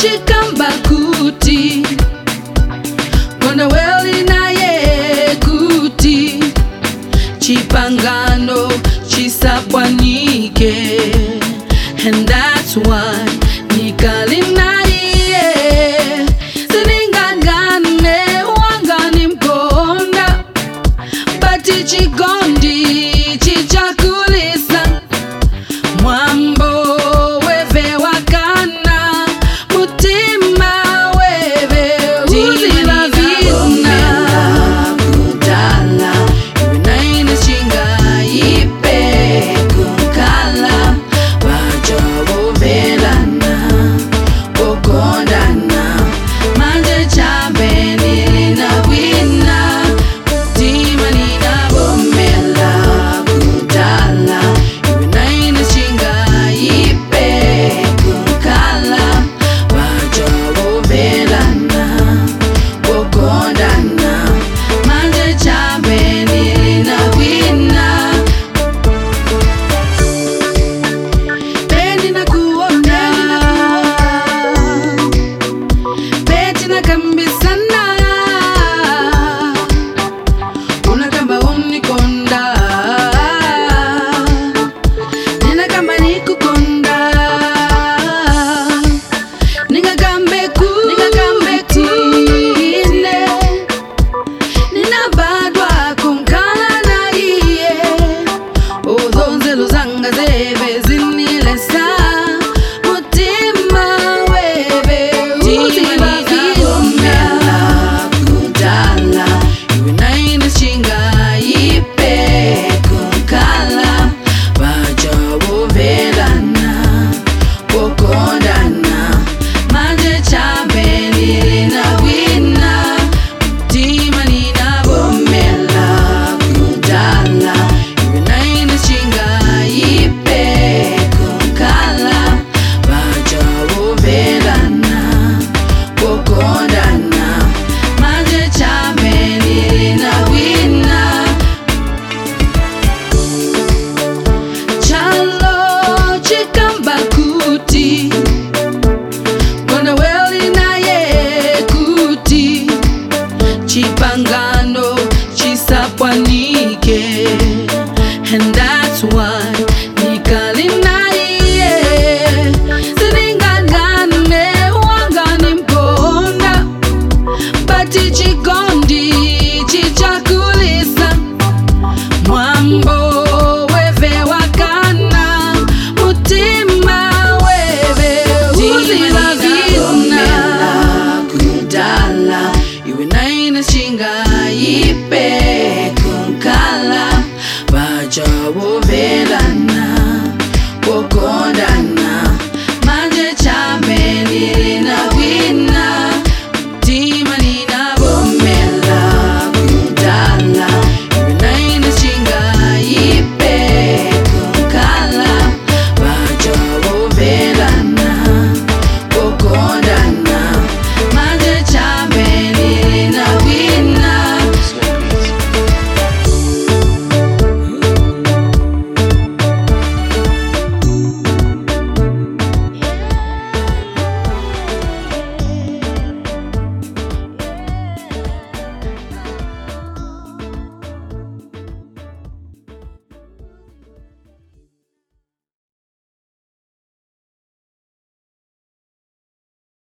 chikamba kuti kona weli naye kuti chipangano chisapwanike, and that's why nikali naye siningangane wangani mkonda bati chikondi chichakulisa mwambo weve wakana mutima weve uzila vina kudala iwe naine chinga ipe kunkala wajobo velana kokondana manje chabe nilina wina mutima nina bomela kudala iwe naine chinga ipe kunkala wajobo velana kokondana manje chabe nilina wina Pendi na kuona Peti na kambisana Una kamba unikonda Nina kamba nikukonda Ninga kambe kutine Nina badwa kunkala na iye Uzonzelo zanga zeve zinilesa mutima weve uzila vina kudala iwe naine chinga ipe kunkala wajobo velana kokondana manje chabe nilina wina mutima nina bomela kudala iwe naine chinga ipe kunkala wajobo velana kokondana manje chabe nilina wina chalo chikamba kuti kona weli naye kuti chipangano chisapwanike, and that's why nikali naye siningangane wangani mkonda bati chikondi chichakulisa mwambo weve wakana mutima weve uzila vina kudala iwe naine chinga ipe kunkala wajobo velana